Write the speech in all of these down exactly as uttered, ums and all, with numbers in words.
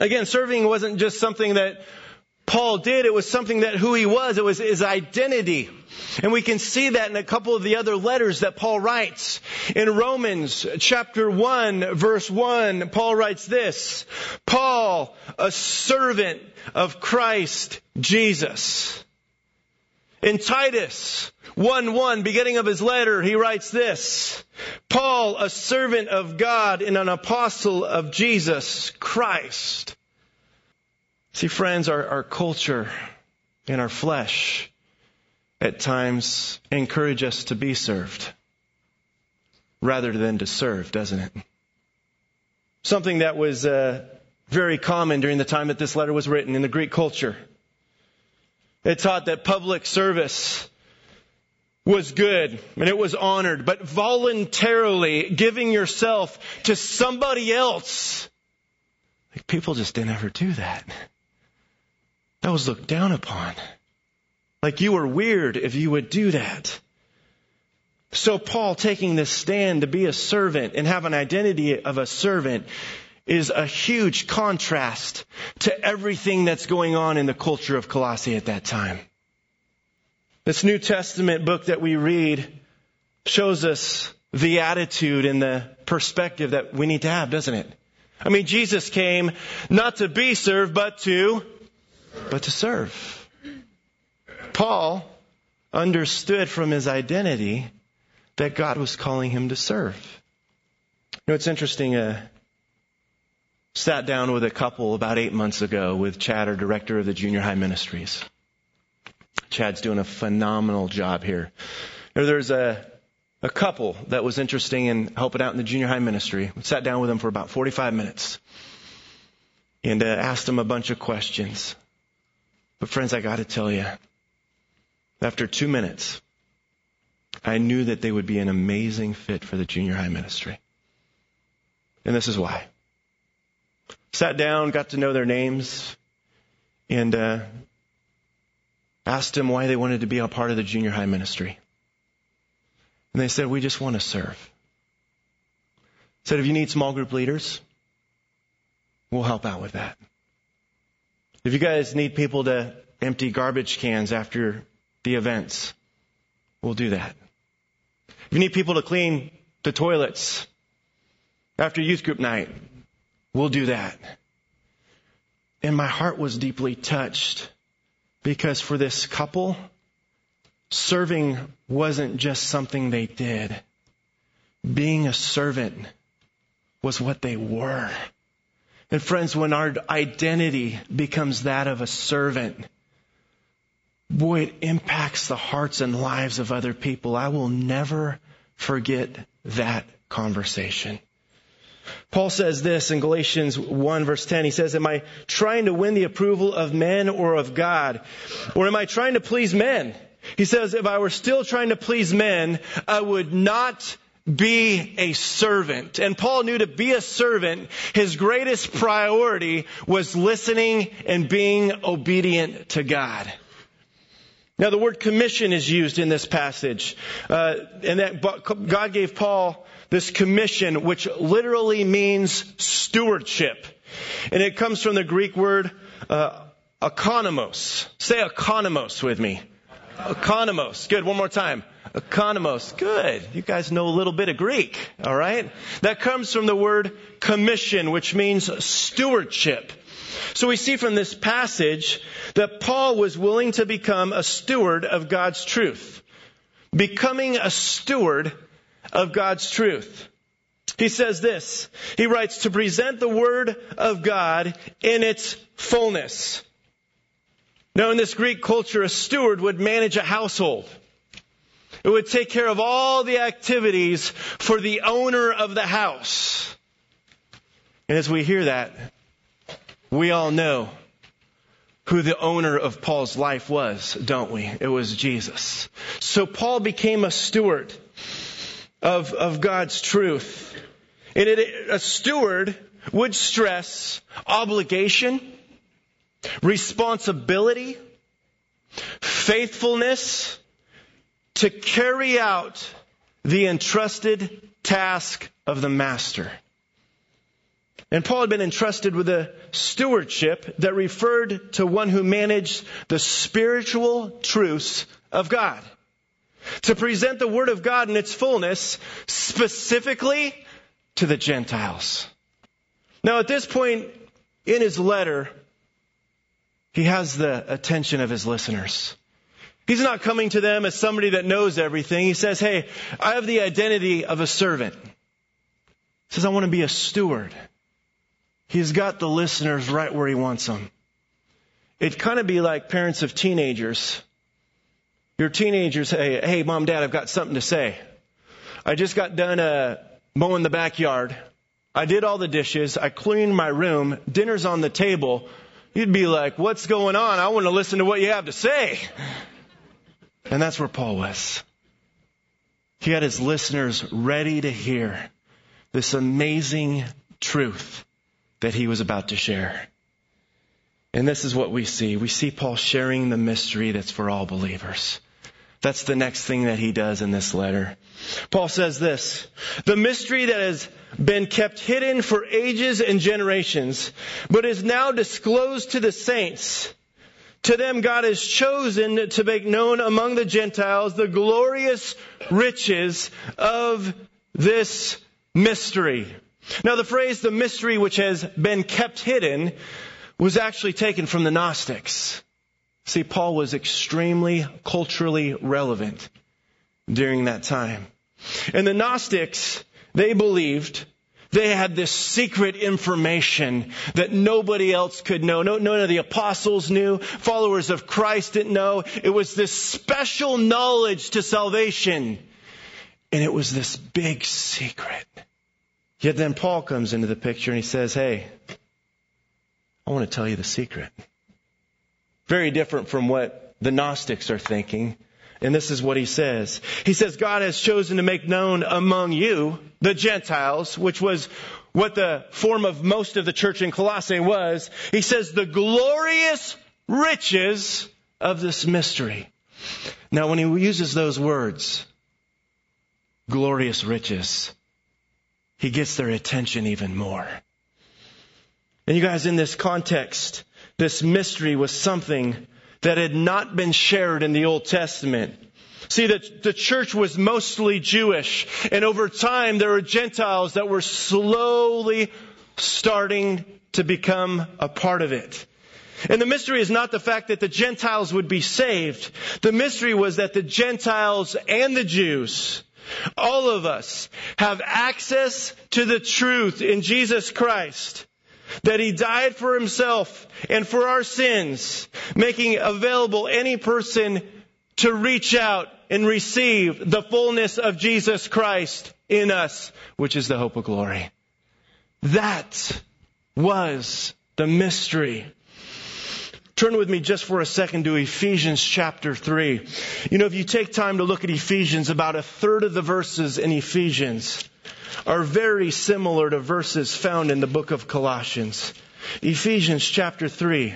Again, serving wasn't just something that Paul did. It was something that who he was. It was his identity. And we can see that in a couple of the other letters that Paul writes. In Romans chapter one, verse one, Paul writes this: Paul, a servant of Christ Jesus. In Titus one one, beginning of his letter, he writes this: Paul, a servant of God and an apostle of Jesus Christ. See, friends, our, our culture and our flesh at times encourage us to be served rather than to serve, doesn't it? Something that was uh, very common during the time that this letter was written in the Greek culture. It taught that public service was good and it was honored, but voluntarily giving yourself to somebody else, like, people just didn't ever do that. That was looked down upon. Like you were weird if you would do that. So Paul taking this stand to be a servant and have an identity of a servant is a huge contrast to everything that's going on in the culture of Colossae at that time. This New Testament book that we read shows us the attitude and the perspective that we need to have, doesn't it? I mean, Jesus came not to be served, but to, but to serve. Paul understood from his identity that God was calling him to serve. You know, it's interesting. Uh, sat down with a couple about eight months ago with Chad, our director of the junior high ministries. Chad's doing a phenomenal job here. You know, there's a a couple that was interested in helping out in the junior high ministry. We sat down with them for about forty-five minutes and uh, asked them a bunch of questions. But friends, I got to tell you, after two minutes, I knew that they would be an amazing fit for the junior high ministry. And this is why. Sat down, got to know their names, and uh, asked them why they wanted to be a part of the junior high ministry. And they said, we just want to serve. Said, if you need small group leaders, we'll help out with that. If you guys need people to empty garbage cans after the events, we'll do that. If you need people to clean the toilets after youth group night, we'll do that. And my heart was deeply touched because for this couple, serving wasn't just something they did. Being a servant was what they were. And friends, when our identity becomes that of a servant, boy, it impacts the hearts and lives of other people. I will never forget that conversation. Paul says this in Galatians one verse ten. He says, am I trying to win the approval of men or of God? Or am I trying to please men? He says, if I were still trying to please men, I would not be a servant. And Paul knew to be a servant, his greatest priority was listening and being obedient to God. Now, the word commission is used in this passage. Uh, and that God gave Paul this commission, which literally means stewardship. And it comes from the Greek word uh, economos. Say economos with me. Economos. Good. One more time. Economos. Good. You guys know a little bit of Greek. All right. That comes from the word commission, which means stewardship. So we see from this passage that Paul was willing to become a steward of God's truth. Becoming a steward of God's truth. He says this. He writes, to present the word of God in its fullness. Now, in this Greek culture, a steward would manage a household. It would take care of all the activities for the owner of the house. And as we hear that, we all know who the owner of Paul's life was, don't we? It was Jesus. So Paul became a steward of, of God's truth. And it, a steward would stress obligation, responsibility, faithfulness to carry out the entrusted task of the master. And Paul had been entrusted with a stewardship that referred to one who managed the spiritual truths of God, to present the Word of God in its fullness, specifically to the Gentiles. Now, at this point in his letter, he has the attention of his listeners. He's not coming to them as somebody that knows everything. He says, hey, I have the identity of a servant. He says, I want to be a steward. He's got the listeners right where he wants them. It'd kind of be like parents of teenagers. Your teenagers say, hey, mom, dad, I've got something to say. I just got done uh, mowing the backyard. I did all the dishes. I cleaned my room. Dinner's on the table. You'd be like, what's going on? I want to listen to what you have to say. And that's where Paul was. He had his listeners ready to hear this amazing truth that he was about to share. And this is what we see. We see Paul sharing the mystery that's for all believers. That's the next thing that he does in this letter. Paul says this, the mystery that has been kept hidden for ages and generations, but is now disclosed to the saints. To them God has chosen to make known among the Gentiles the glorious riches of this mystery. Now the phrase, the mystery which has been kept hidden, was actually taken from the Gnostics. See, Paul was extremely culturally relevant during that time. And the Gnostics, they believed they had this secret information that nobody else could know. No, none of the apostles knew. Followers of Christ didn't know. It was this special knowledge to salvation. And it was this big secret. Yet then Paul comes into the picture and he says, hey, I want to tell you the secret. Very different from what the Gnostics are thinking. And this is what he says. He says, God has chosen to make known among you, the Gentiles, which was what the form of most of the church in Colossae was. He says, the glorious riches of this mystery. Now, when he uses those words, glorious riches, he gets their attention even more. And you guys, in this context, this mystery was something that had not been shared in the Old Testament. See, the, the church was mostly Jewish, and over time there were Gentiles that were slowly starting to become a part of it. And the mystery is not the fact that the Gentiles would be saved. The mystery was that the Gentiles and the Jews, all of us, have access to the truth in Jesus Christ. That He died for Himself and for our sins, making available any person to reach out and receive the fullness of Jesus Christ in us, which is the hope of glory. That was the mystery. Turn with me just for a second to Ephesians chapter three. You know, if you take time to look at Ephesians, about a third of the verses in Ephesians are very similar to verses found in the book of Colossians. Ephesians chapter three,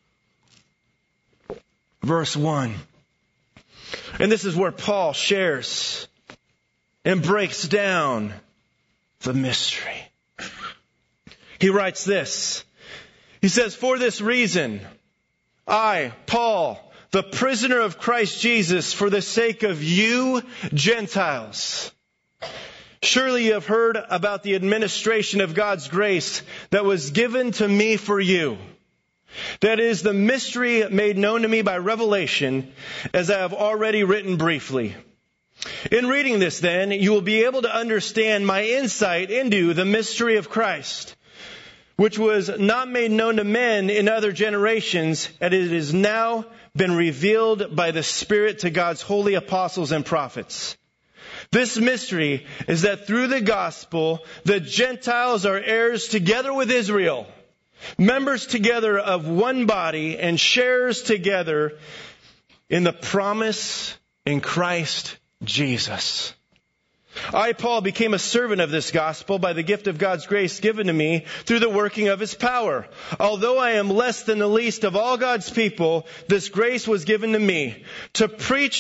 verse one. And this is where Paul shares and breaks down the mystery. He writes this. He says, for this reason, I, Paul, the prisoner of Christ Jesus, for the sake of you Gentiles, surely you have heard about the administration of God's grace that was given to me for you. That is the mystery made known to me by revelation, as I have already written briefly. In reading this then, you will be able to understand my insight into the mystery of Christ, which was not made known to men in other generations, and it has now been revealed by the Spirit to God's holy apostles and prophets. This mystery is that through the gospel, the Gentiles are heirs together with Israel, members together of one body, and sharers together in the promise in Christ Jesus. I, Paul, became a servant of this gospel by the gift of God's grace given to me through the working of His power. Although I am less than the least of all God's people, this grace was given to me to preach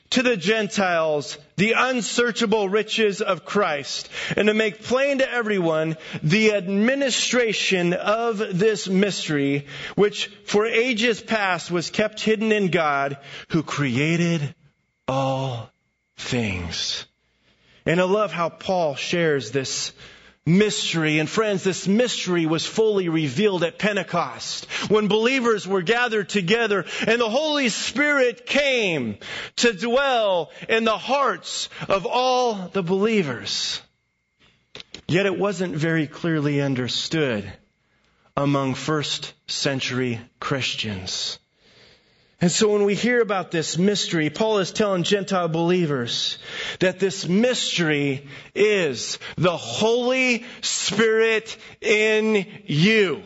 to the Gentiles the unsearchable riches of Christ, and to make plain to everyone the administration of this mystery, which for ages past was kept hidden in God, who created all things. And I love how Paul shares this mystery. And friends, this mystery was fully revealed at Pentecost, when believers were gathered together and the Holy Spirit came to dwell in the hearts of all the believers. Yet it wasn't very clearly understood among first century Christians. And so when we hear about this mystery, Paul is telling Gentile believers that this mystery is the Holy Spirit in you.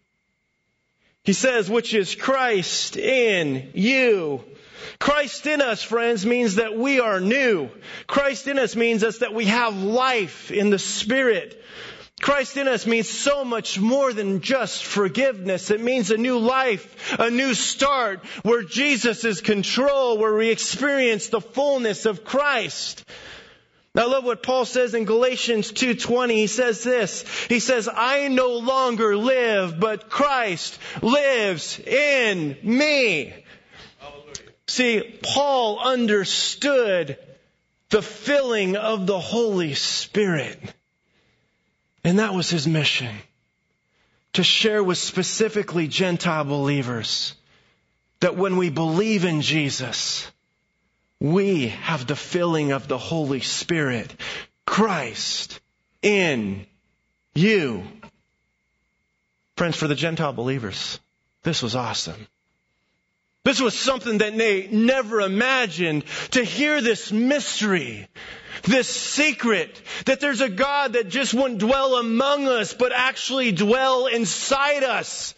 He says, which is Christ in you. Christ in us, friends, means that we are new. Christ in us means us that we have life in the Spirit. Christ in us means so much more than just forgiveness. It means a new life, a new start, where Jesus is control, where we experience the fullness of Christ. I love what Paul says in Galatians two twenty. He says this. He says, I no longer live, but Christ lives in me. Hallelujah. See, Paul understood the filling of the Holy Spirit. And that was his mission, to share with specifically Gentile believers that when we believe in Jesus, we have the filling of the Holy Spirit, Christ in you. Friends, for the Gentile believers, this was awesome. This was something that they never imagined, to hear this mystery, this secret, that there's a God that just wouldn't dwell among us, but actually dwell inside us.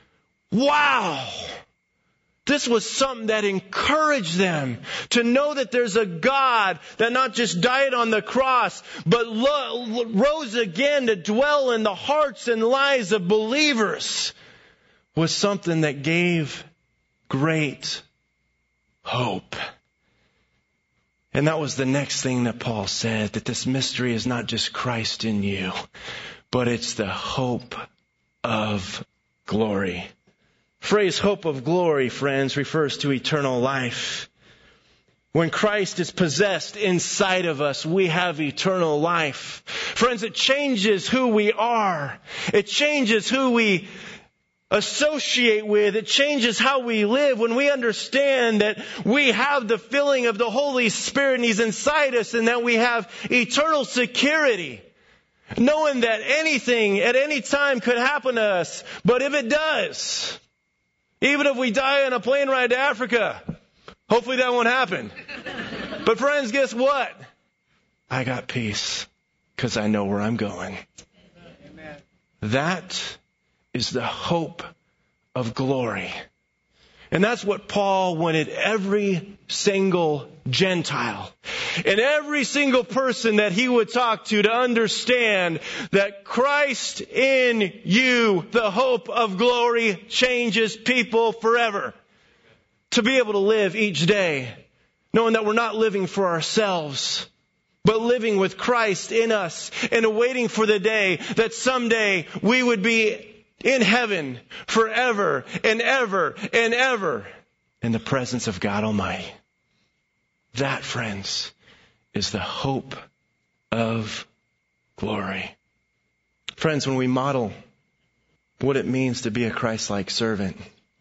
Wow! This was something that encouraged them to know that there's a God that not just died on the cross, but lo- rose again to dwell in the hearts and lives of believers, was something that gave great hope. And that was the next thing that Paul said, that this mystery is not just Christ in you, but it's the hope of glory. Phrase hope of glory, friends, refers to eternal life. When Christ is possessed inside of us, we have eternal life. Friends, it changes who we are. It changes who we associate with. It changes how we live when we understand that we have the filling of the Holy Spirit and He's inside us, and that we have eternal security, knowing that anything at any time could happen to us. But if it does, even if we die on a plane ride to Africa, hopefully that won't happen. But friends, guess what? I got peace because I know where I'm going. Amen. That is the hope of glory. And that's what Paul wanted every single Gentile and every single person that he would talk to to understand, that Christ in you, the hope of glory, changes people forever. To be able to live each day knowing that we're not living for ourselves, but living with Christ in us, and awaiting for the day that someday we would be in heaven forever and ever and ever in the presence of God Almighty. That, friends, is the hope of glory. Friends, when we model what it means to be a Christ-like servant,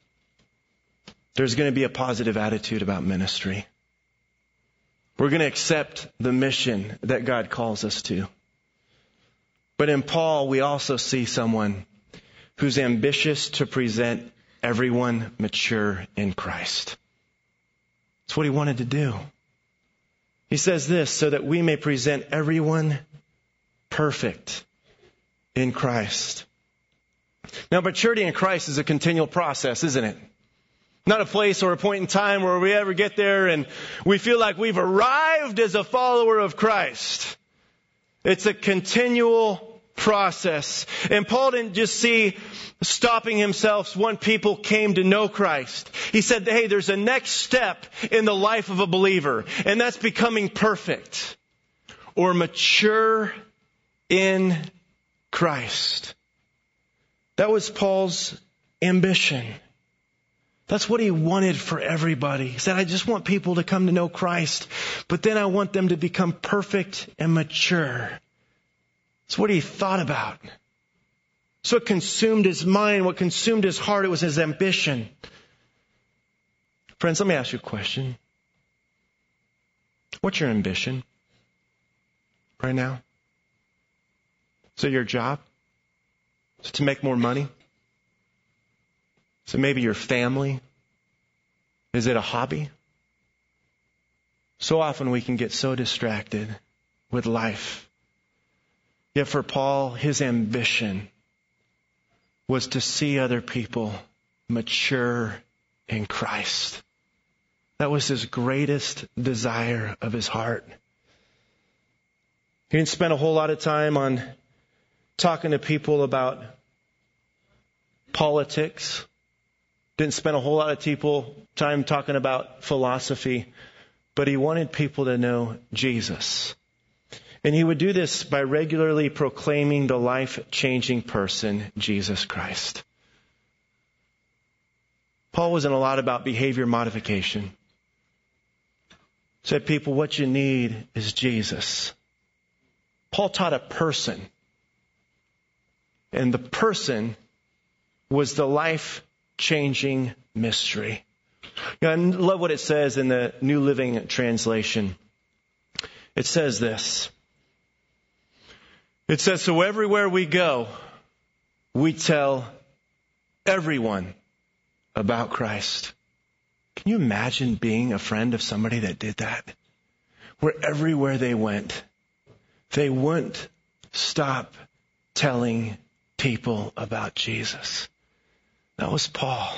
there's going to be a positive attitude about ministry. We're going to accept the mission that God calls us to. But in Paul, we also see someone who's ambitious to present everyone mature in Christ. That's what he wanted to do. He says this, so that we may present everyone perfect in Christ. Now, maturity in Christ is a continual process, isn't it? Not a place or a point in time where we ever get there and we feel like we've arrived as a follower of Christ. It's a continual process. And Paul didn't just see stopping himself when people came to know Christ. He said, hey, there's a next step in the life of a believer, and that's becoming perfect or mature in Christ. That was Paul's ambition. That's what he wanted for everybody. He said, I just want people to come to know Christ, but then I want them to become perfect and mature. That's what he thought about. That's what consumed his mind, what consumed his heart. It was his ambition. Friends, let me ask you a question. What's your ambition right now? Is it your job? Is it to make more money? Is it maybe your family? Is it a hobby? So often we can get so distracted with life. Yet for Paul, his ambition was to see other people mature in Christ. That was his greatest desire of his heart. He didn't spend a whole lot of time on talking to people about politics. Didn't spend a whole lot of people time talking about philosophy. But he wanted people to know Jesus. And he would do this by regularly proclaiming the life-changing person, Jesus Christ. Paul wasn't a lot about behavior modification. He said, people, what you need is Jesus. Paul taught a person. And the person was the life-changing mystery. You know, I love what it says in the New Living Translation. It says this. It says, so everywhere we go, we tell everyone about Christ. Can you imagine being a friend of somebody that did that? Where everywhere they went, they wouldn't stop telling people about Jesus. That was Paul.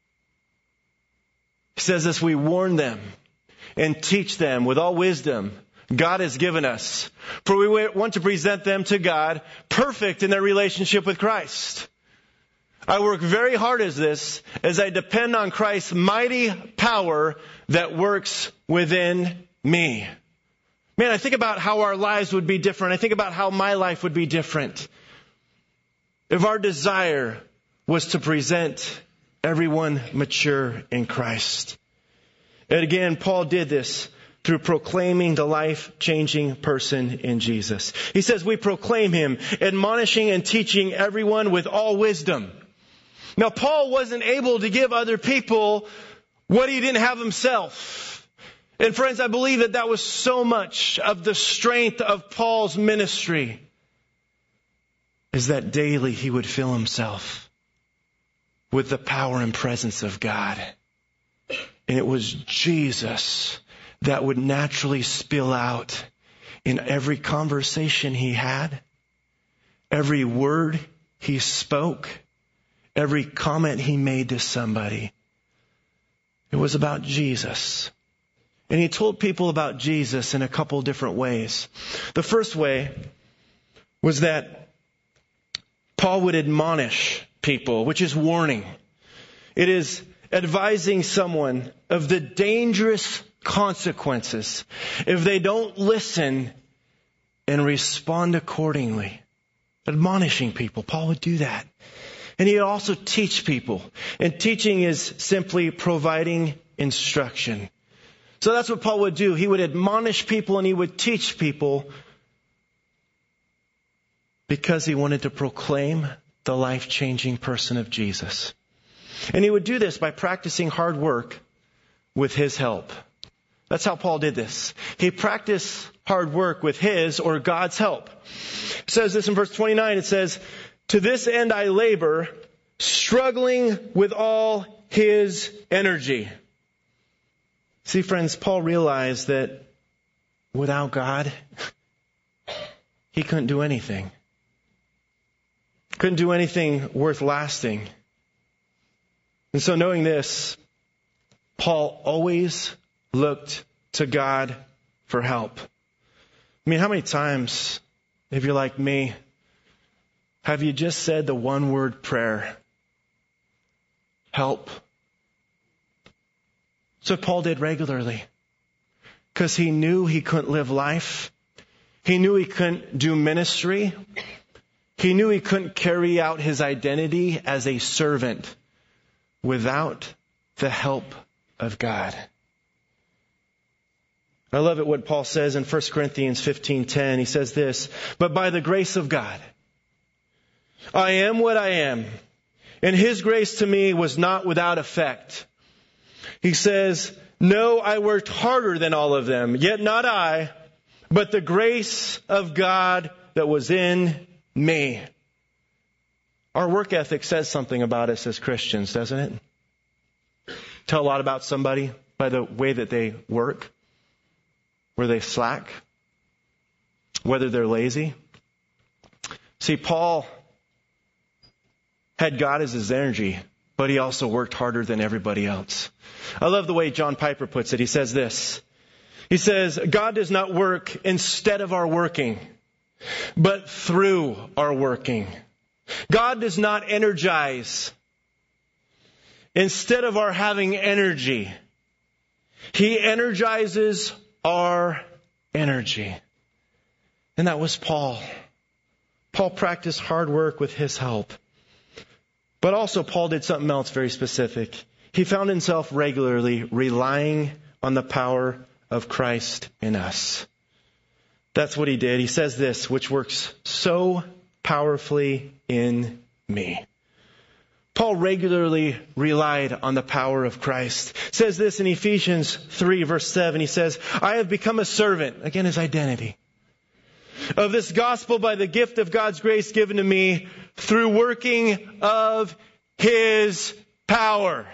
He says this, we warn them and teach them with all wisdom God has given us. For we want to present them to God perfect in their relationship with Christ. I work very hard as this as I depend on Christ's mighty power that works within me. Man, I think about how our lives would be different. I think about how my life would be different if our desire was to present everyone mature in Christ. And again, Paul did this through proclaiming the life-changing person in Jesus. He says we proclaim him, admonishing and teaching everyone with all wisdom. Now, Paul wasn't able to give other people what he didn't have himself. And friends, I believe that that was so much of the strength of Paul's ministry, is that daily he would fill himself with the power and presence of God. And it was Jesus that would naturally spill out in every conversation he had, every word he spoke, every comment he made to somebody. It was about Jesus. And he told people about Jesus in a couple different ways. The first way was that Paul would admonish people, which is warning. It is advising someone of the dangerous consequences if they don't listen and respond accordingly. Admonishing people. Paul would do that. And he would also teach people. And teaching is simply providing instruction. So that's what Paul would do. He would admonish people and he would teach people because he wanted to proclaim the life-changing person of Jesus. And he would do this by practicing hard work with his help. That's how Paul did this. He practiced hard work with his or God's help. It says this in verse twenty-nine. It says, to this end I labor, struggling with all his energy. See, friends, Paul realized that without God, he couldn't do anything. Couldn't do anything worth lasting. And so knowing this, Paul always looked to God for help. I mean, how many times, if you're like me, Have you just said the one word prayer? Help. That's what Paul did regularly. Because he knew he couldn't live life. He knew he couldn't do ministry. He knew he couldn't carry out his identity as a servant without the help of God. I love it what Paul says in First Corinthians fifteen ten. He says this, "But by the grace of God, I am what I am, and His grace to me was not without effect." He says, "No, I worked harder than all of them, yet not I, but the grace of God that was in me." Our work ethic says something about us as Christians, doesn't it? Tell a lot about somebody by the way that they work, where they slack, whether they're lazy. See, Paul had God as his energy, but he also worked harder than everybody else. I love the way John Piper puts it. He says this. He says, "God does not work instead of our working, but through our working. God does not energize instead of our having energy. He energizes our energy." And that was Paul. Paul practiced hard work with his help. But also Paul did something else very specific. He found himself regularly relying on the power of Christ in us. That's what he did. He says this, "which works so powerfully in me." Paul regularly relied on the power of Christ. It says this in Ephesians three, verse seven. He says, "I have become a servant," again his identity, "of this gospel by the gift of God's grace given to me through working of His power."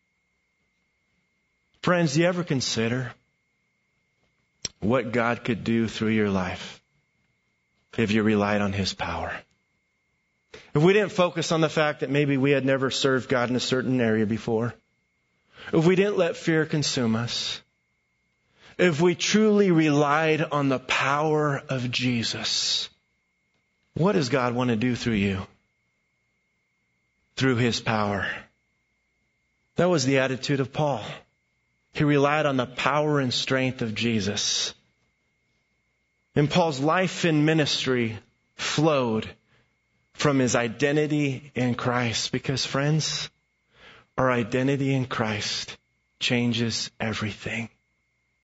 Friends, do you ever consider what God could do through your life if you relied on His power? If we didn't focus on the fact that maybe we had never served God in a certain area before, if we didn't let fear consume us, if we truly relied on the power of Jesus, what does God want to do through you? Through His power. That was the attitude of Paul. He relied on the power and strength of Jesus. And Paul's life and ministry flowed from his identity in Christ. Because, friends, our identity in Christ changes everything.